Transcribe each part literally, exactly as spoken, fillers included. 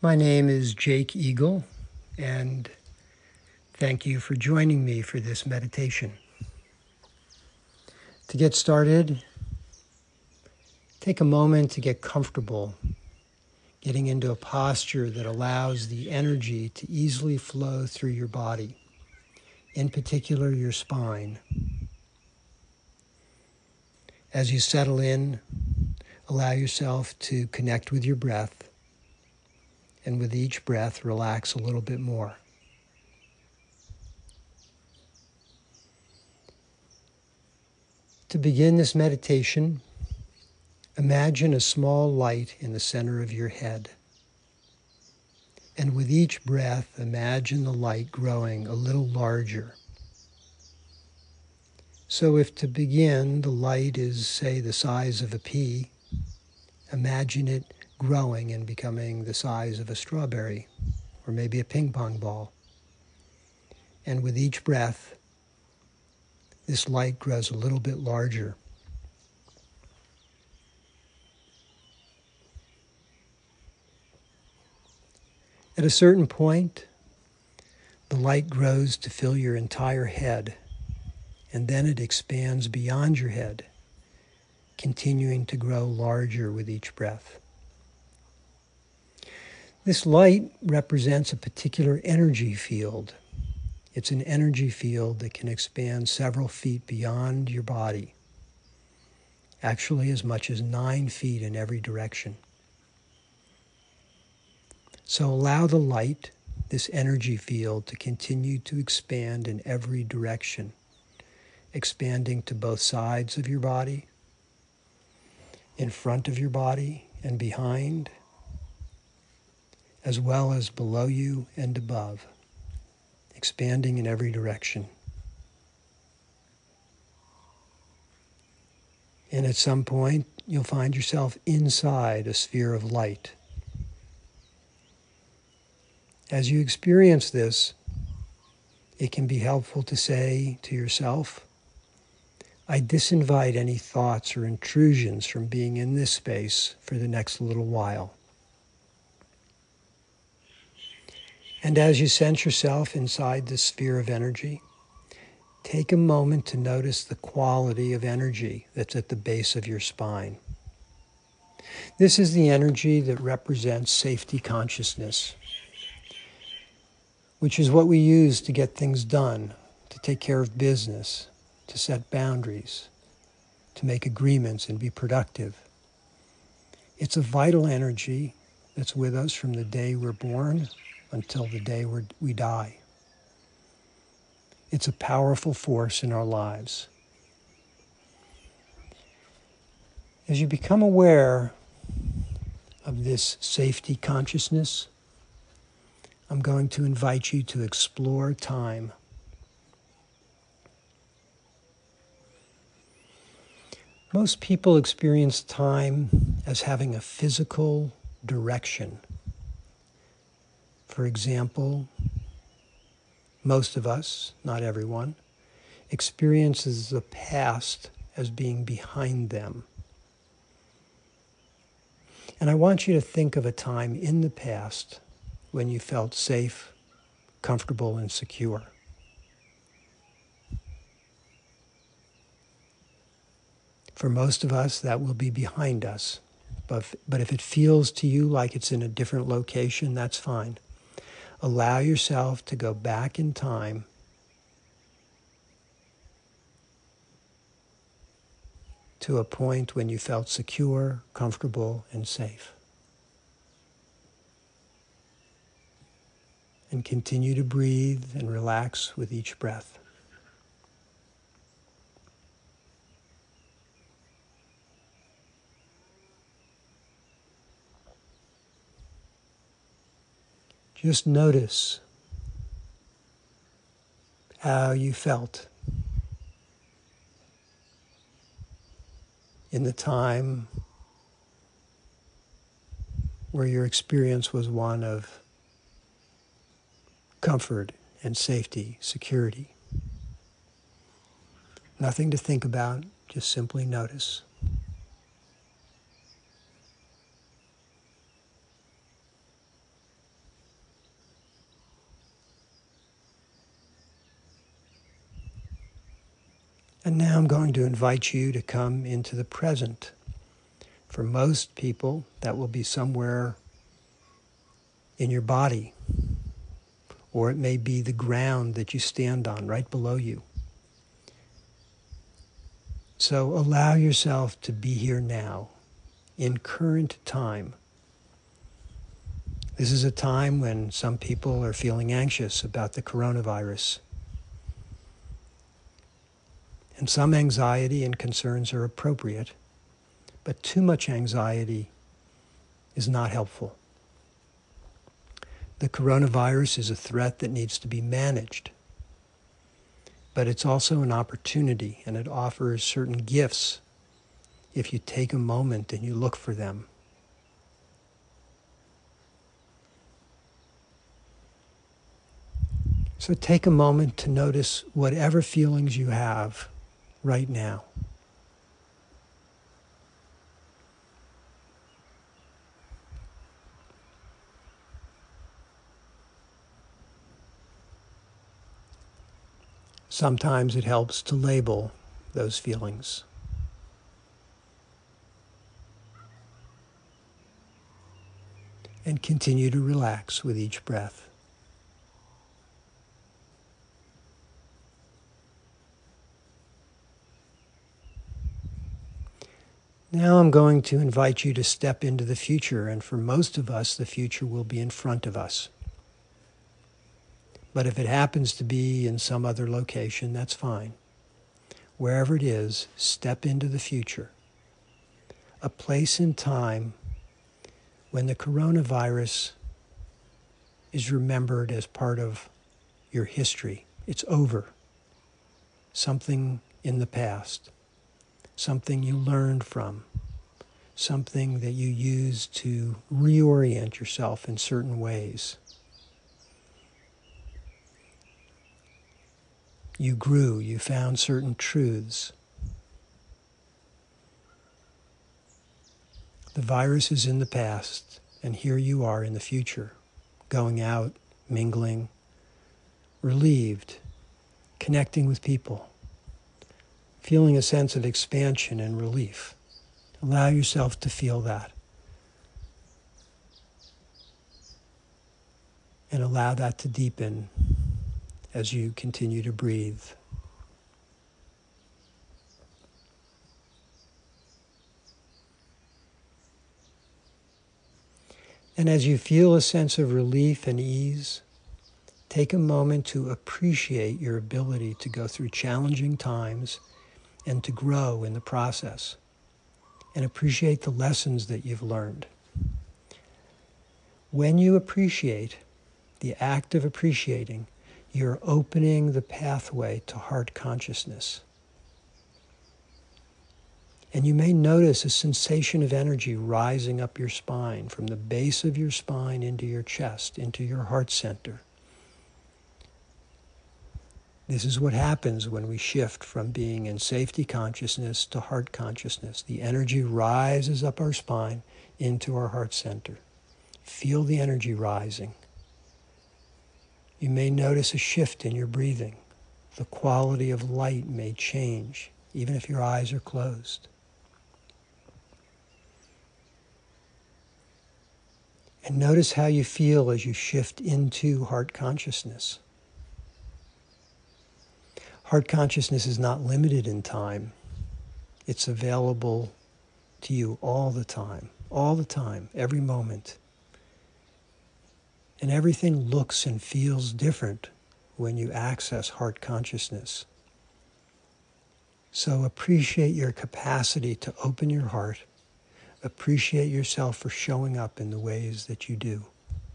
My name is Jake Eagle, and thank you for joining me for this meditation. To get started, take a moment to get comfortable, getting into a posture that allows the energy to easily flow through your body, in particular your spine. As you settle in, allow yourself to connect with your breath, and with each breath, relax a little bit more. To begin this meditation, imagine a small light in the center of your head. And with each breath, imagine the light growing a little larger. So if to begin, the light is, say, the size of a pea, imagine it growing and becoming the size of a strawberry, or maybe a ping pong ball. And with each breath, this light grows a little bit larger. At a certain point, the light grows to fill your entire head, and then it expands beyond your head, continuing to grow larger with each breath. This light represents a particular energy field. It's an energy field that can expand several feet beyond your body, actually as much as nine feet in every direction. So allow the light, this energy field, to continue to expand in every direction, expanding to both sides of your body, in front of your body and behind, as well as below you and above, expanding in every direction. And at some point, you'll find yourself inside a sphere of light. As you experience this, it can be helpful to say to yourself, I disinvite any thoughts or intrusions from being in this space for the next little while. And as you sense yourself inside this sphere of energy, take a moment to notice the quality of energy that's at the base of your spine. This is the energy that represents safety consciousness, which is what we use to get things done, to take care of business, to set boundaries, to make agreements and be productive. It's a vital energy that's with us from the day we're born until the day we're, we die. It's a powerful force in our lives. As you become aware of this safety consciousness, I'm going to invite you to explore time. Most people experience time as having a physical direction. For example, most of us, not everyone, experiences the past as being behind them. And I want you to think of a time in the past when you felt safe, comfortable, and secure. For most of us, that will be behind us. But if, but if it feels to you like it's in a different location, that's fine. Allow yourself to go back in time to a point when you felt secure, comfortable, and safe. And continue to breathe and relax with each breath. Just notice how you felt in the time where your experience was one of comfort and safety, security. Nothing to think about, just simply notice. And now I'm going to invite you to come into the present. For most people, that will be somewhere in your body, or it may be the ground that you stand on right below you. So allow yourself to be here now, in current time. This is a time when some people are feeling anxious about the coronavirus. And some anxiety and concerns are appropriate, but too much anxiety is not helpful. The coronavirus is a threat that needs to be managed, but it's also an opportunity, and it offers certain gifts if you take a moment and you look for them. So take a moment to notice whatever feelings you have right now. Sometimes it helps to label those feelings. And continue to relax with each breath. Now I'm going to invite you to step into the future, and for most of us, the future will be in front of us. But if it happens to be in some other location, that's fine. Wherever it is, step into the future. A place in time when the coronavirus is remembered as part of your history. It's over. Something in the past. Something you learned from. Something that you use to reorient yourself in certain ways. You grew, you found certain truths. The virus is in the past, and here you are in the future, going out, mingling, relieved, connecting with people, feeling a sense of expansion and relief. Allow yourself to feel that. And allow that to deepen as you continue to breathe. And as you feel a sense of relief and ease, take a moment to appreciate your ability to go through challenging times and to grow in the process. And appreciate the lessons that you've learned. When you appreciate, the act of appreciating, you're opening the pathway to heart consciousness. And you may notice a sensation of energy rising up your spine, from the base of your spine into your chest, into your heart center. This is what happens when we shift from being in safety consciousness to heart consciousness. The energy rises up our spine into our heart center. Feel the energy rising. You may notice a shift in your breathing. The quality of light may change, even if your eyes are closed. And notice how you feel as you shift into heart consciousness. Heart consciousness is not limited in time. It's available to you all the time, all the time, every moment. And everything looks and feels different when you access heart consciousness. So appreciate your capacity to open your heart. Appreciate yourself for showing up in the ways that you do.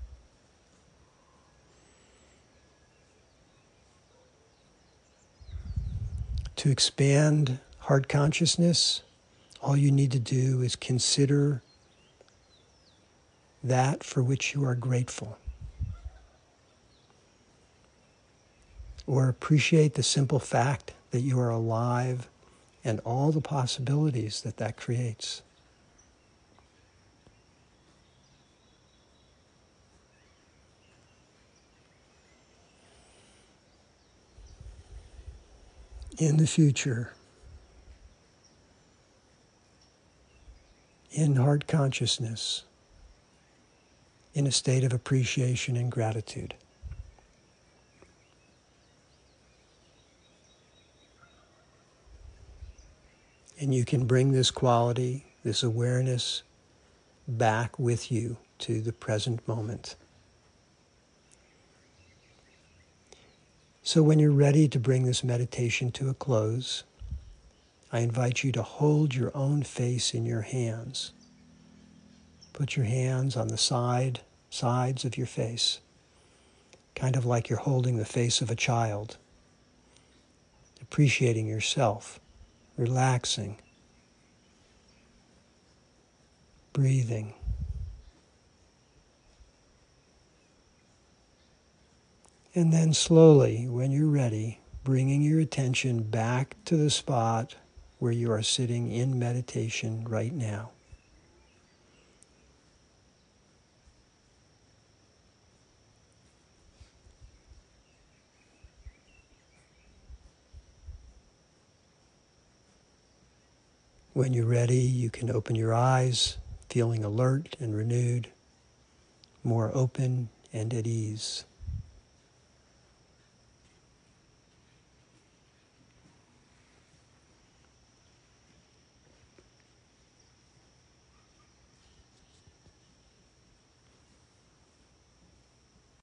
To expand heart consciousness, all you need to do is consider that for which you are grateful. Or appreciate the simple fact that you are alive and all the possibilities that that creates. In the future, in heart consciousness, in a state of appreciation and gratitude. And you can bring this quality, this awareness, back with you to the present moment. So when you're ready to bring this meditation to a close, I invite you to hold your own face in your hands. Put your hands on the side, sides of your face, kind of like you're holding the face of a child, appreciating yourself, relaxing, breathing. And then slowly, when you're ready, bringing your attention back to the spot where you are sitting in meditation right now. When you're ready, you can open your eyes, feeling alert and renewed, more open and at ease.